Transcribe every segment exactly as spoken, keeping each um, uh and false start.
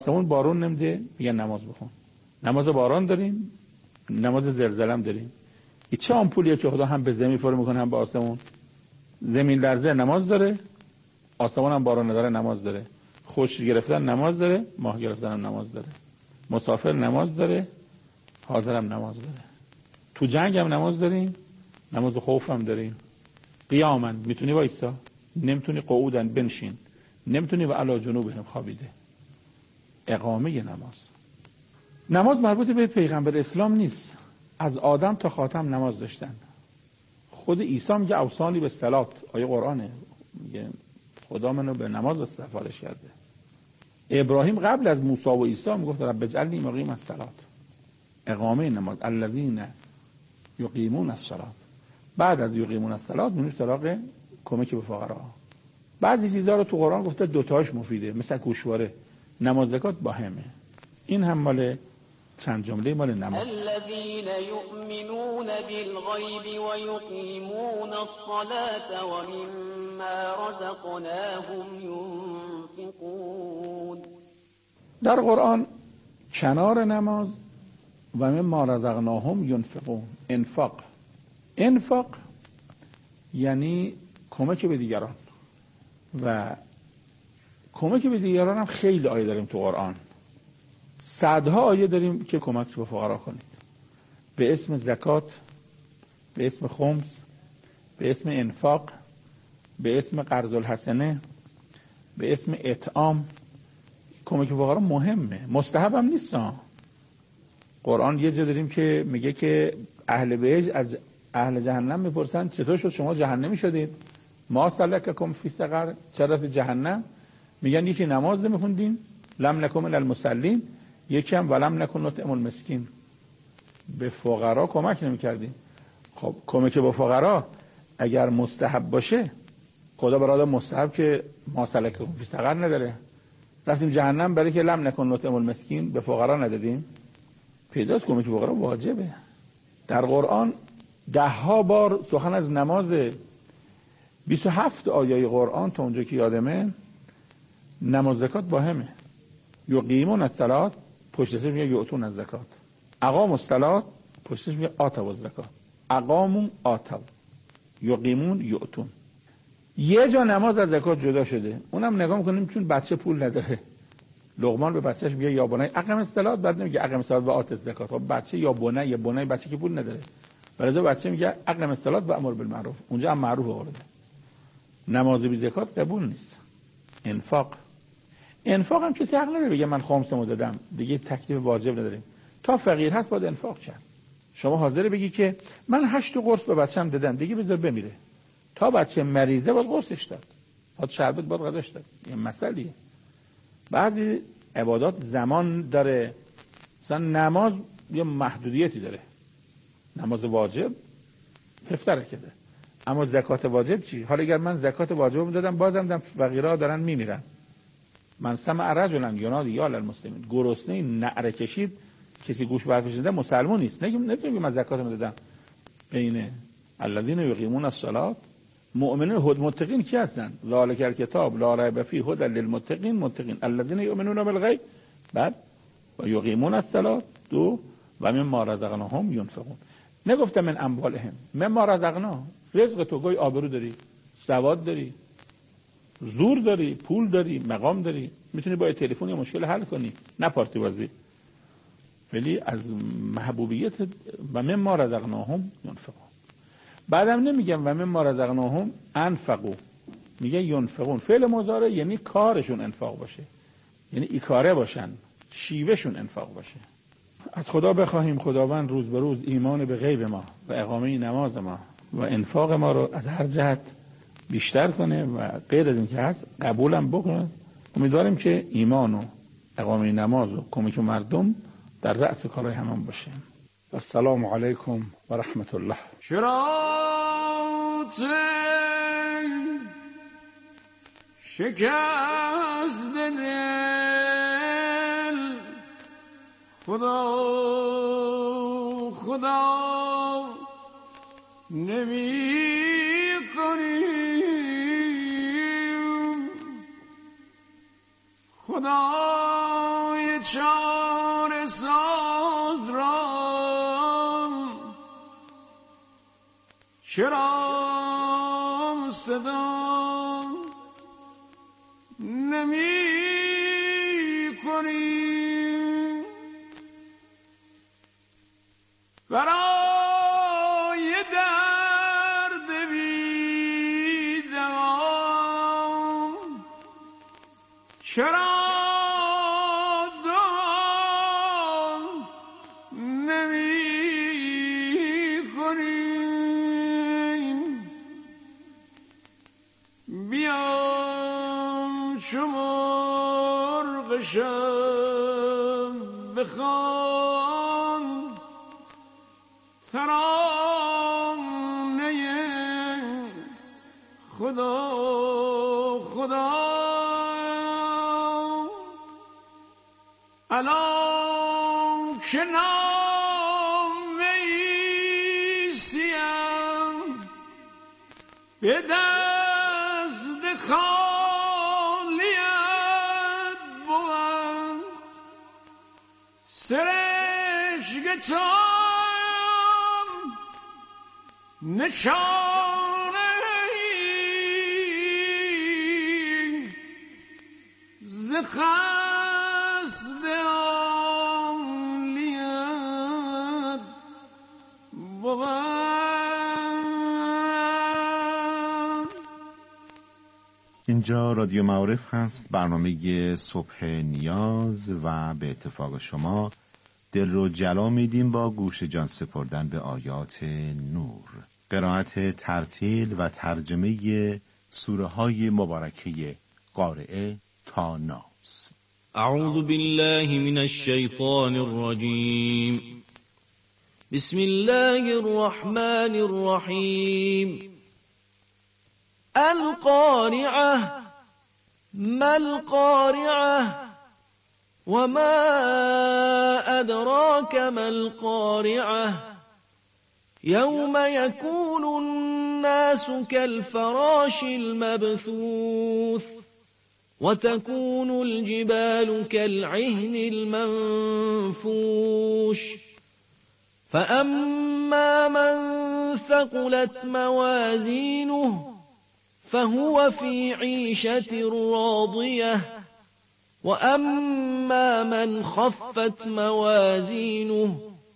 آسمون بارون نمیده میگن نماز بخون. نماز باران داریم، نماز زلزله هم داریم. این چه آمپولیه که خدا هم به زمین فرو میکنه هم به آسمون؟ زمین لرزه نماز داره، آسمون هم باران داره نماز داره، خشکی گرفتن نماز داره، ماه گرفتن هم نماز داره، مسافر نماز داره، حاضر هم نماز داره. تو جنگ هم نماز داریم، نماز خوف هم داریم. قیامن میتونی وایسا، نمیتونی قعودن بنشین، نمیتونی و علی جنوبهم خوابیده. اقامه نماز. نماز مربوط به پیغمبر اسلام نیست. از آدم تا خاتم نماز داشتن. خود عیسی میگه اوصانی به صلات، آیه قرآنه، میگه خدا منو به نماز سفارش کرده. ابراهیم قبل از موسی و عیسی میگفت رب اجعلنی مقیم الصلاة، اقامه نماز، الذین یقیمون الصلاة. بعد از یقیمون الصلاة میریم سراغ کمک به فقرا. بعضی چیزا رو تو قرآن گفته دوتاش مفیده، مثل گوشواره. نماز زکات با همه. این هم مال چند جمله مال نماز. الذين يؤمنون بالغيب ويقيمون الصلاة ومما رزقناهم ينفقون. در قرآن کنار نماز و مما رزقناهم ينفقون، انفاق. انفاق یعنی کمک به دیگران، و کمک به دیگران هم خیلی آیه داریم تو قرآن. صدها آیه داریم که کمک به فقرا کنید، به اسم زکات، به اسم خمس، به اسم انفاق، به اسم قرض الحسنه، به اسم اطعام. کمک به فقرا مهمه، مستحب هم نیست. قرآن یه جا داریم که میگه که اهل بهشت از اهل جهنم میپرسن چطور شد شما جهنمی شدید؟ ما سلککم فی سقر، چرا رفتید جهنم؟ میگن یکی نماز نمیخوندین، لم نکن من المصلین، یکی هم ولم نکن نطعم المسکین، به فقرا کمک نمیکردین. خب کمک به فقرا اگر مستحب باشه، خدا برای مستحب که ما سلککم فی سقر نداره، رفتیم جهنم برای که لم نکن نطعم المسکین به فقرا ندادیم. پیداست کمک به فقرا واجبه. در قرآن ده ها بار سخن از نماز، بیست و هفت آیه قرآن تا اونجا که یادمه نماز زکات با همه. یقیمون الصلاة، پشت سرش میگه یؤتون الزکات. اقاموا الصلاة، پشت سرش میگه آتوا الزکات. اقاموا آتوا، یقیمون یؤتون. یه جا نماز از زکات جدا شده، اونم نگاه میکنیم چون بچه پول نداره. لقمان به بچهش میگه یا بنی اقم الصلاة، بعد نمیگه اقم الصلاة و آت الزکات. خب بچه یا بنی، یا بنی بچه که پول نداره، برای بچه میگه اقم الصلاة و امر بالمعروف. اونجا هم معروف آورده. نماز بی زکات قبول نیست. انفاق، انفاق هم کسی حق نداره بگه من خمسمو دادم، دیگه تکلیف واجب نداریم. تا فقیر هست باید انفاق کرد. شما حاضر بگی که من هشت قرص به بچه‌م دادم، دیگه بذار بمیره. تا بچه مریضه باید قرصش داد، باید شربت، باید غذاش داد. این مسئله. بعضی عبادات زمان داره، مثلا نماز یه محدودیتی داره. نماز واجب هفده رکعته، اما زکات واجب چی؟ حالا اگر من زکات واجب میدادم بازم دم فقیرا دارن میمیرن. من سمع رجلا ینادی یا للمسلمین، گرسنه نعره کشید کسی گوش برکشیده مسلمان نیست. نگیم نمیگم من زکات میدادم. بین الذین یقیمون الصلاة، مؤمنین هد متقین کی هستن؟ ذالک الکتاب لا ریب فیه هدی للمتقین، متقین الذین یؤمنون بالغیب. بعد و یقیمون الصلاة دو و مما رزقناهم ینفقون. نگفتم من اموالهم، مما رزقنا. رزق تو گوی آبرو داری، سواد داری، زور داری، پول داری، مقام داری، میتونی با تلفن یه مشکل حل کنی، نه پارتی بازی. ولی از محبوبیت و مما رزقناهم ینفقون. بعدم نمیگم و مما رزقناهم انفقوا، میگه ینفقون. فعل مضارع یعنی کارشون انفاق باشه، یعنی ایکاره باشن، شیوهشون انفاق باشه. از خدا بخواهیم خداوند روز به روز ایمان به غیب ما و اقامه نماز ما و انفاق ما رو از هر جهت بیشتر کنه و غیر از این که هست قبولم بکنه. امیدواریم که ایمان و اقامه نماز و کمک مردم در رأس کارهای همان باشه. السلام علیکم و رحمت الله. شراط شکست دل، خدا خدا نمی کنیم، خدا چاره ساز را چرا صدا نمی کنی؟ برای درد بی دوام چرا بخوان ترانه خدا خدا الان که نامه ایسیم به دست خالیت بود سرشگتم نشانه ز خست عالیت بود. اینجا رادیو معارف هست، برنامه صبح نیاز، و به اتفاق شما دل رو جلا میدیم با گوش جان سپردن به آیات نور، قرائت ترتیل و ترجمه سوره های مبارکه قارئه تا ناس. اعوذ بالله من الشیطان الرجیم. بسم الله الرحمن الرحیم. القارعة ما القارعة وما أدراك ما القارعة يوم يكون الناس كالفراش المبثوث وتكون الجبال كالعهن المنفوش فأما من ثقلت موازينه فهو في عيشة راضية وأما من خفت موازينه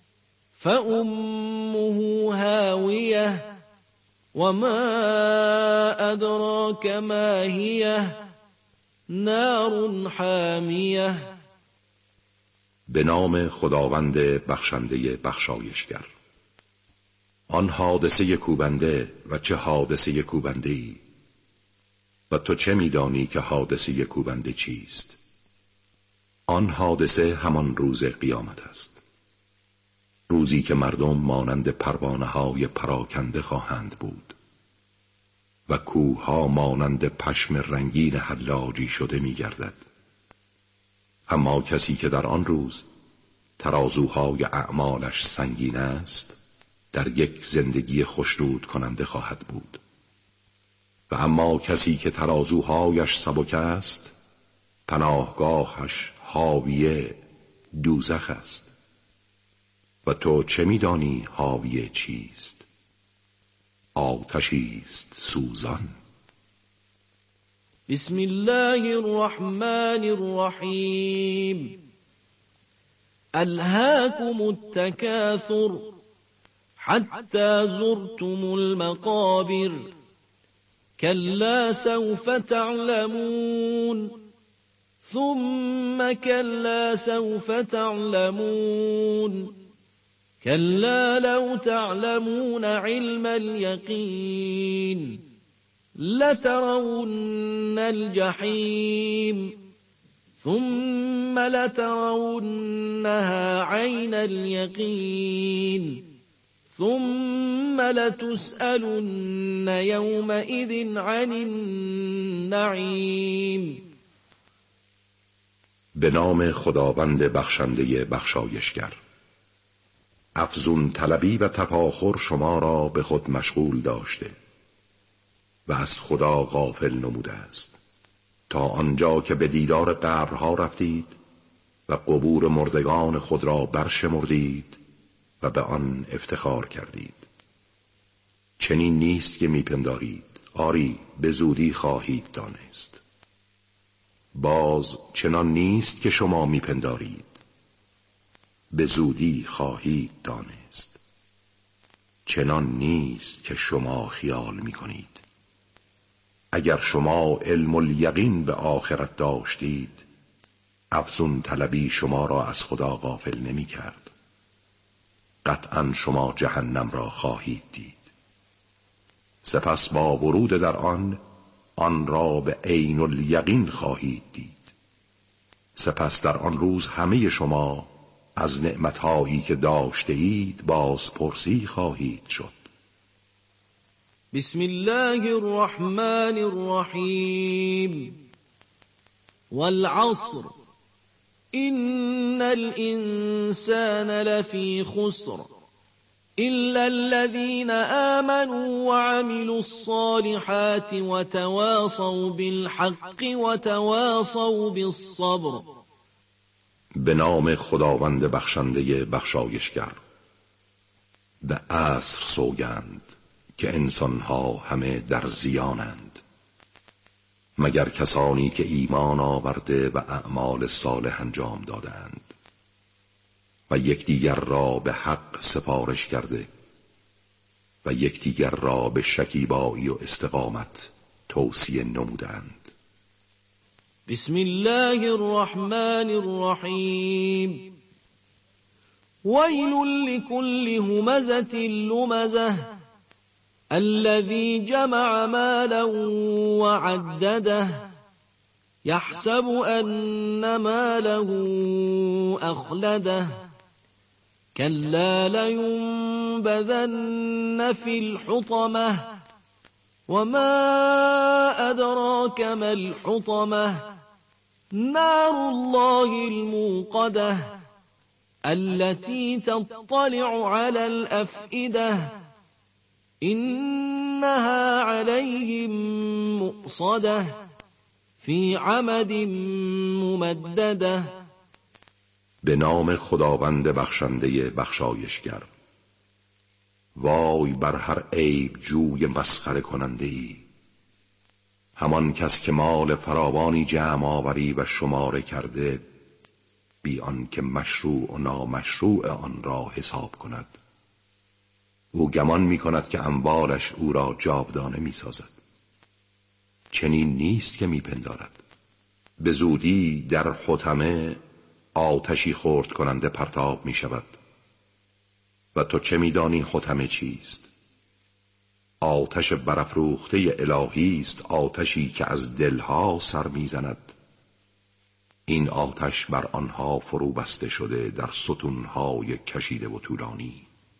فأمه هاوية وما أدراك ما هي نار حامية. به نام خداوند بخشنده بخشایشگر. آن حادثه کوبنده و چه حادثه کوبنده‌ای، و تو چه می‌دانی که حادثه کوبنده چیست؟ آن حادثه همان روز قیامت است، روزی که مردم مانند پروانه‌های پراکنده خواهند بود و کوه‌ها مانند پشم رنگین حلاجی شده می‌گردد. اما کسی که در آن روز ترازوهای اعمالش سنگین است در یک زندگی خوشنود کننده خواهد بود، و اما کسی که ترازوهایش سبک است پناهگاهش حاویه دوزخ است. و تو چه می‌دانی حاویه چیست؟ آتشی است سوزان. بسم الله الرحمن الرحیم. الهاكم التكاثر حتى زرتم المقابر كلا سوف تعلمون ثم كلا سوف تعلمون كلا لو تعلمون علم اليقين لترون الجحيم ثم لترونها عين اليقين ثم لتسألن يومئذ عن النعيم. به نام خداوند بخشنده بخشایشگر. افزون طلبی و تفاخر شما را به خود مشغول داشته و از خدا غافل نموده است تا آنجا که به دیدار قبرها رفتید و قبور مردگان خود را برشمردید و به آن افتخار کردید. چنین نیست که میپندارید، آری به زودی خواهید دانست. باز چنان نیست که شما میپندارید، به زودی خواهید دانست. چنان نیست که شما خیال میکنید. اگر شما علم الیقین به آخرت داشتید، افزون طلبی شما را از خدا غافل نمی کرد. قطعا شما جهنم را خواهید دید. سپس با ورود در آن آن را به عین الیقین خواهید دید. سپس در آن روز همه شما از نعمتهایی که داشته اید بازپرسی خواهید شد. بسم الله الرحمن الرحیم. والعصر إن الإنسان لفي خسر إلا الذين آمنوا وعملوا الصالحات وتواصوا بالحق وتواصوا بالصبر. به نام خداوند بخشنده بخشایشگر. به عصر سوگند که انسانها همه در زیانند، مگر کسانی که ایمان آورده و اعمال صالح انجام دادند و یکدیگر را به حق سفارش کرده و یکدیگر را به شکیبایی و استقامت توصیه نمودند. بسم الله الرحمن الرحیم. ویل لكل همزة لمزة الذي جمع مالا وعدده يحسب أن ماله أخلده كلا لينبذن في الحطمة وما أدراك ما الحطمة نار الله الموقدة التي تطلع على الأفئدة إنها عليهم مؤصدة في عمد ممدده. به نام خداوند بخشنده بخشایشگر. وای بر هر عیب جوی مسخره کننده ای، همان کس که مال فراوانی جمع آوری و شماره کرده بی آن که مشروع و نامشروع آن را حساب کند. او گمان می کند که اموالش او را جاودانه می سازد. چنین نیست که می پندارد. به زودی در حطمه آتشی خرد کننده پرتاب می شود. و تو چه می دانی حطمه چیست؟ آتش برافروخته الهی است، آتشی که از دلها سر می زند. این آتش بر آنها فرو بسته شده در ستونهای کشیده و طولانی.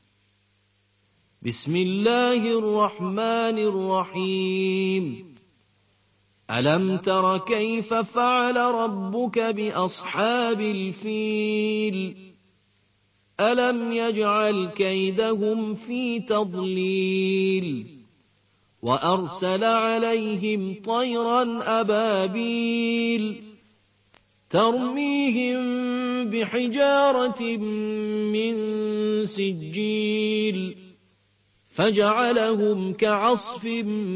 بسم الله الرحمن الرحیم. ألم تر كيف فعل ربك بأصحاب الفيل ألم يجعل كيدهم في تضليل وأرسل عليهم طيرا أبابيل ترميهم بحجارة من سجيل فجعلهم كعصف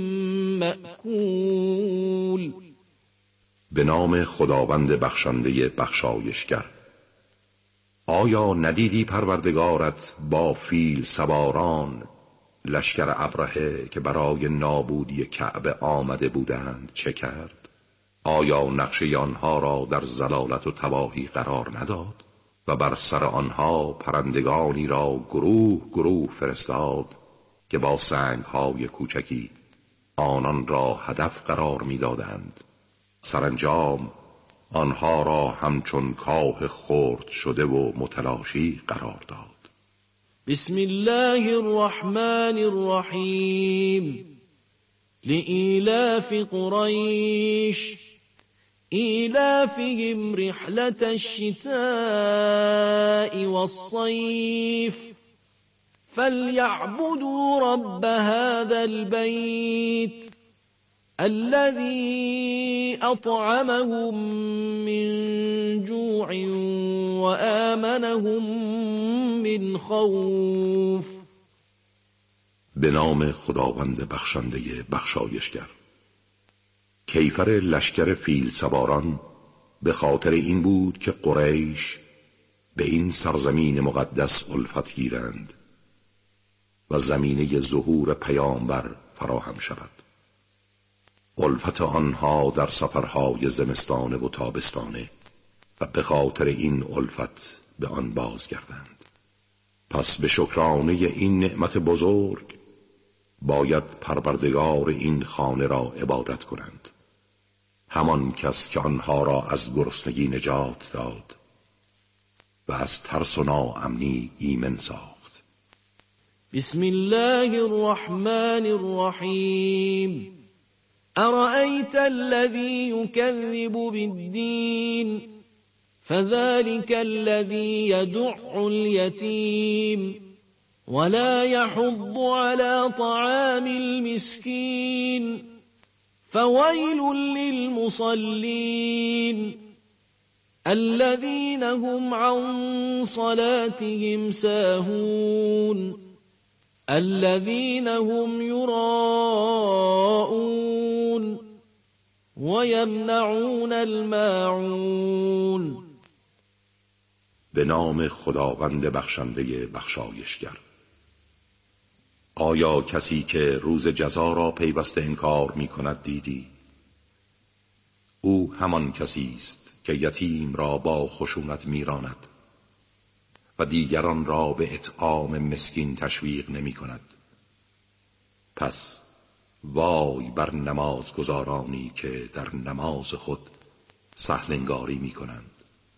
مأکول. به نام خداوند بخشنده بخشایشگر. آیا ندیدی پروردگارت با فیل سواران لشکر ابرهه که برای نابودی کعبه آمده بودند چه کرد؟ آیا نقشه آنها را در ضلالت و تباهی قرار نداد و بر سر آنها پرندگانی را گروه گروه فرستاد که با سنگ‌های کوچکی آنان را هدف قرار می‌دادند؟ سرانجام آنها را همچون کاه خرد شده و متلاشی قرار داد. بسم الله الرحمن الرحیم. لإیلاف قریش ایلافهم رحلة الشتاء والصيف فليعبدوا رب هذا البيت الذي أطعمهم من جوع وآمنهم من خوف. به نام خداوند بخشنده بخشایشگر. کیفر لشکر فیل سواران به خاطر این بود که قریش به این سرزمین مقدس الفت گیرند و زمینه ظهور پیامبر فراهم شود. الفت آنها در سفرهای زمستانه و تابستانه و به خاطر این الفت به آن بازگردند. پس به شکرانه این نعمت بزرگ باید پروردگار این خانه را عبادت کنند، همان کس که آنها را از گرسنگی نجات داد و از ترس و ناامنی ایمن ساخت. بسم الله الرحمن الرحیم. أرأيت الذي يكذب بالدين فذلك الذي يدع اليتيم ولا يحض على طعام المسكين فويل للمصلين الذين هم عن صلاتهم ساهون الذين هم يراءون ويمنعون الماعون. به نام خداوند بخشنده بخشایشگر. آیا کسی که روز جزا را پیوسته انکار می کند دیدی؟ او همان کسی است که یتیم را با خشونت میراند و دیگران را به اطعام مسکین تشویق نمی کند. پس وای بر نمازگزارانی که در نماز خود سهل انگاری می کنند،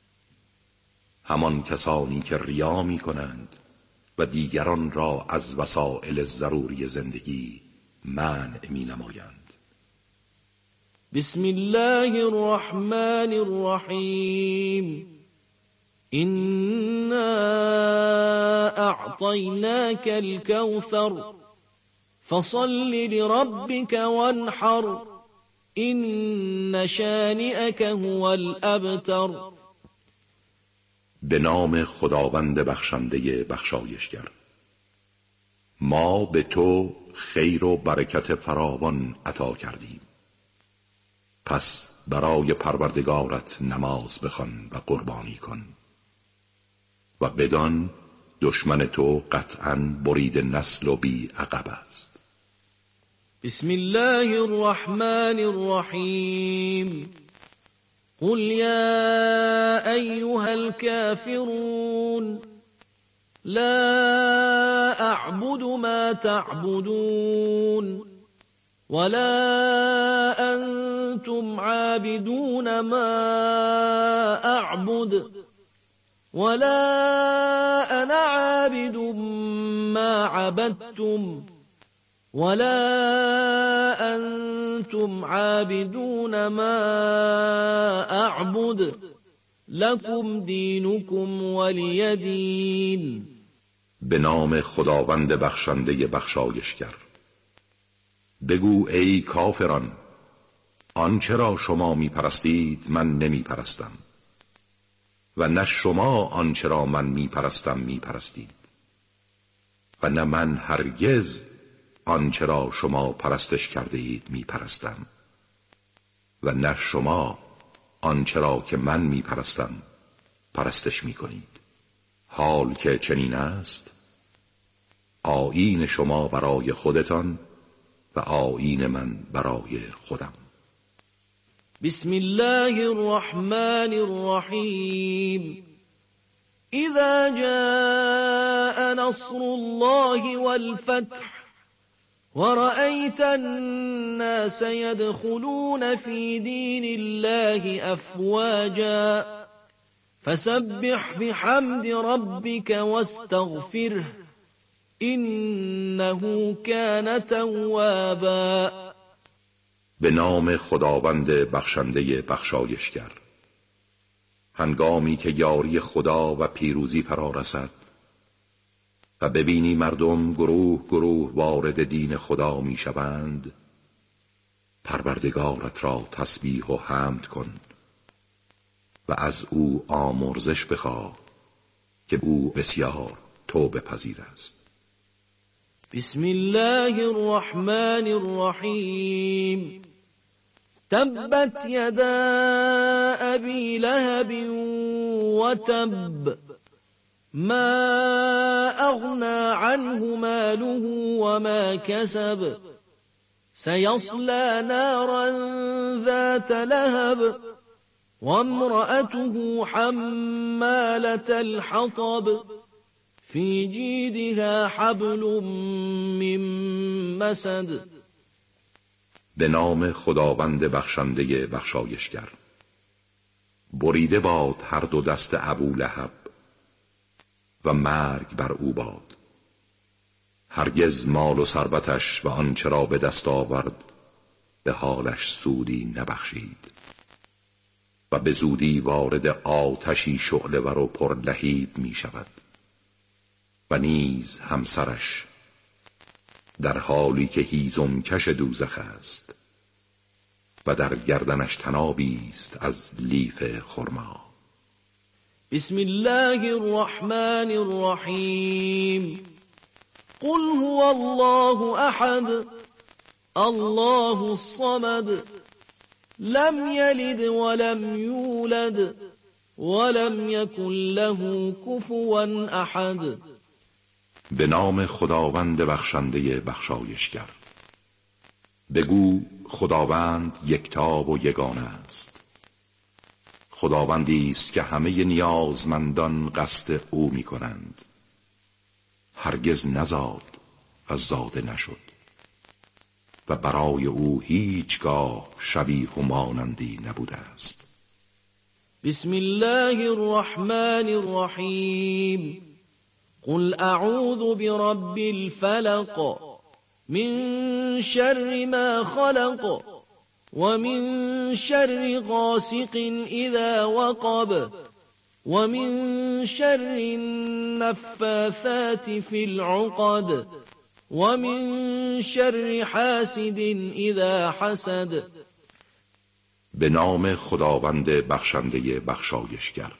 همان کسانی که ریا می کنند و دیگران را از وسائل ضروری زندگی منع می نمایند. بسم الله الرحمن الرحیم. إنا أعطيناك الكوثر فصل لربك وانحر إن شانئك هو الأبتر. به نام خداوند بخشنده بخشایشگر. ما به تو خیر و برکت فراوان عطا کردیم، پس برای پروردگارت نماز بخوان و قربانی کن و بدان دشمن تو قطعاً برید نسل و بی عقب است. بسم الله الرحمن الرحیم. قل يا أيها الكافرون لا أعبد ما تعبدون ولا أنتم عابدون ما أعبد ولا أنا عابد ما عبدتم ولا أنتم عابدون ما أعبد لكم دينكم ولي دين. به نام خداوند بخشنده بخشایشگر. بگو ای کافران، آنچه را شما می پرستید من نمی پرستم و نه شما آنچه را من می پرستم می پرستید و نه من هرگز آنچه را شما پرستش کرده اید می پرستم و نه شما آنچه را که من می پرستم پرستش می کنید. حال که چنین است، آیین شما برای خودتان و آیین من برای خودم. بسم الله الرحمن الرحیم. اذا جاء نصر الله والفتح ورأيت الناس يدخلون في دين الله أفواجا فسبح بحمد ربك واستغفره إنه كان توابا. به نام خداوند بخشنده بخشایشگر. هنگامی که یاری خدا و پیروزی فرا رسد و ببینی مردم گروه گروه وارد دین خدا می شوند، پروردگارت را تسبیح و حمد کن و از او آمرزش بخواه که او بسیار توبه پذیر است. بسم الله الرحمن الرحیم. تبت یدا ابی لهب و تب ما اغنى عنه ماله وما كسب سيصلى نارا ذات لهب وامرأته حمالة الحطب في جيدها حبل من مسد. به نام خداوند بخشنده بخشایشگر. بریده باد هر دو دست ابولهب و مرگ بر او باد. هرگز مال و ثروتش و آنچه را به دست آورد به حالش سودی نبخشید و به زودی وارد آتشی شعله‌ور و پرلهیب می شود و نیز همسرش در حالی که هیزم کش دوزخ است و در گردنش تنابی است از لیف خرما. بسم الله الرحمن الرحیم. قل هو الله احد الله الصمد لم يلد ولم يولد ولم يكن له كفوا احد. به نام خداوند بخشنده بخشایشگر. بگو خداوند یکتا و یگانه است. خداوندی است که همه نیازمندان قصد او می کنند. هرگز نزاد و زاده نشد و برای او هیچگاه شبیه و مانندی نبوده است. بسم الله الرحمن الرحیم. قل اعوذ برب الفلق من شر ما خلق ومن شر غاسق اذا وقب ومن شر النفاثات في العقد ومن شر حاسد اذا حسد. به نام خداوند بخشنده بخشایشگر.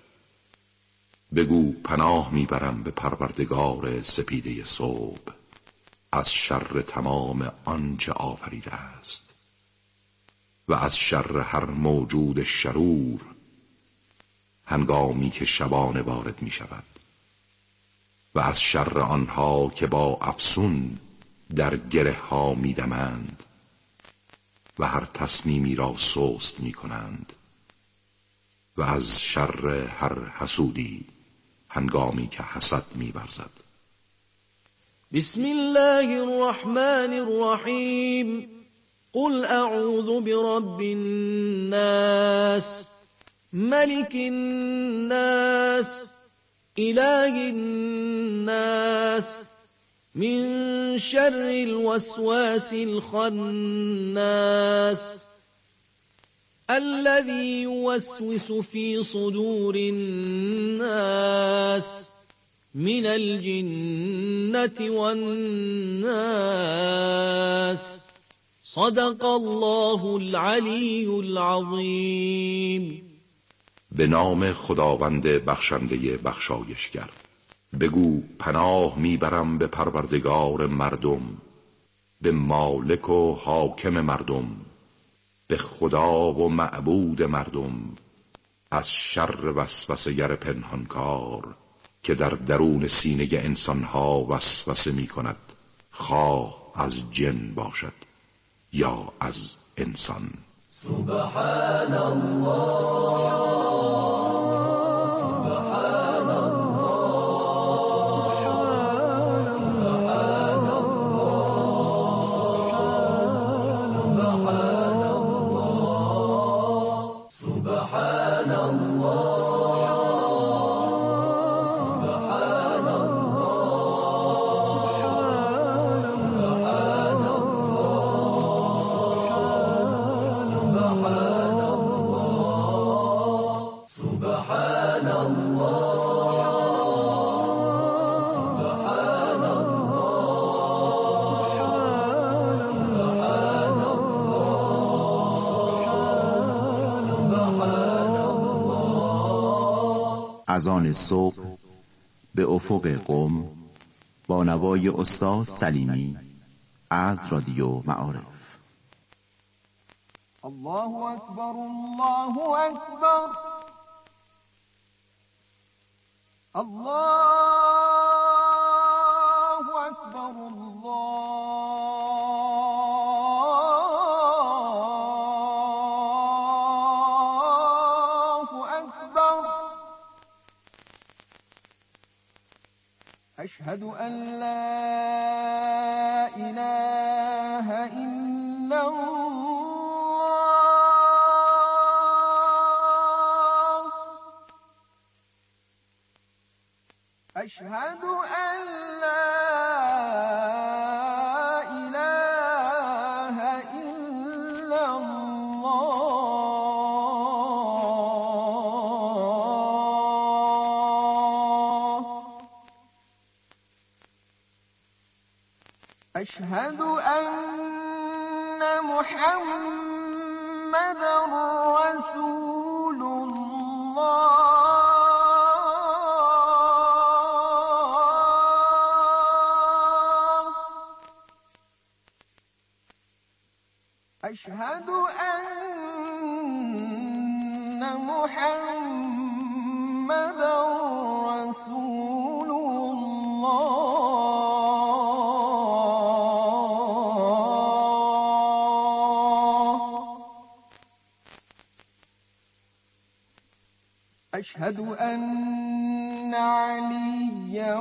بگو پناه میبرم به پروردگار سپیده صبح از شر تمام آنچه آفریده است و از شر هر موجود شرور هنگامی که شبانه وارد می شود و از شر آنها که با افسون در گره ها می دمند و هر تصمیمی را سست می کنند و از شر هر حسودی هنگامی که حسد می ورزد. بسم الله الرحمن الرحیم. قل اعوذ برب الناس ملك الناس اله الناس من شر الوسواس الخناس الذي يوسوس في صدور الناس من الجنة والناس. صدق الله العلی العظیم. به نام خداوند بخشنده بخشایشگر. بگو پناه میبرم به پروردگار مردم، به مالک و حاکم مردم، به خدا و معبود مردم، از شر وسوسه گر پنهانکار که در درون سینه انسانها وسوسه می کند، خواه از جن باشد یا از انسان. سبحان الله از آن صبح به افق قم با نوای استاد سلیمی از رادیو معارف. الله اکبر الله اکبر الله اکبر الله اکبر. اشهد ان لا اله الا الله. اشهد ان لا اله الا الله. اشهد ان محمدا رسول الله. أشهد أن محمدا رسول الله. أشهد أن عليا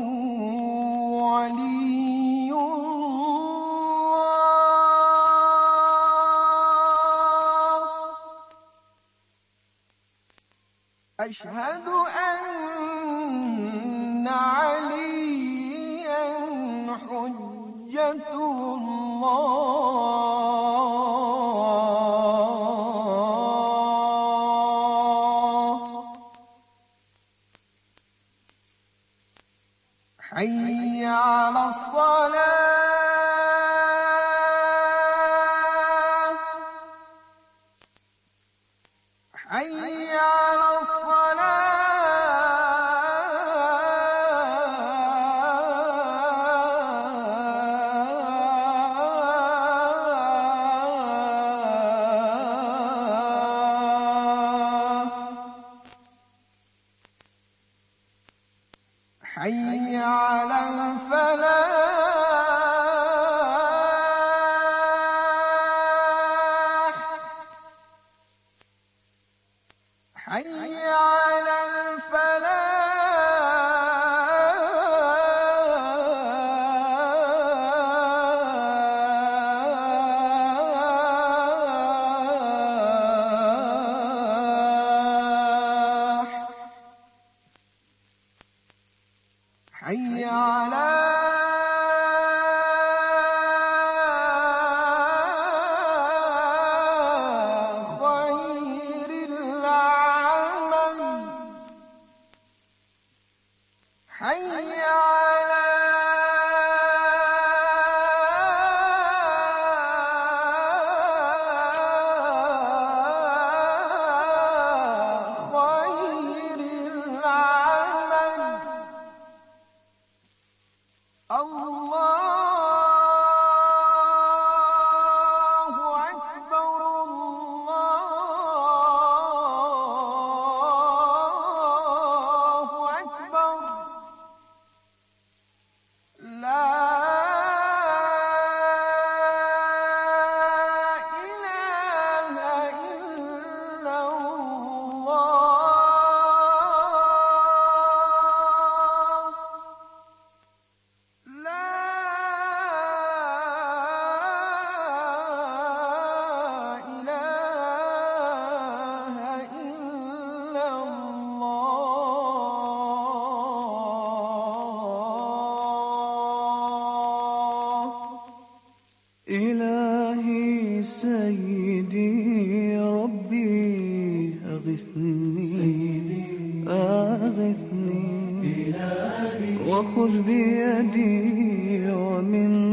ولي أشهد أن عليا حجة الله. حي على الصلاة. حي على حي على الفلاح. حي على الفلاح. حي على خير العمل. حي على خير العمل. الله أكبر الله أكبر. لا إله إلا الله. لا إله إلا الله. إلهي سيدي ربي أغثني أغثني وخذ بيدي ومن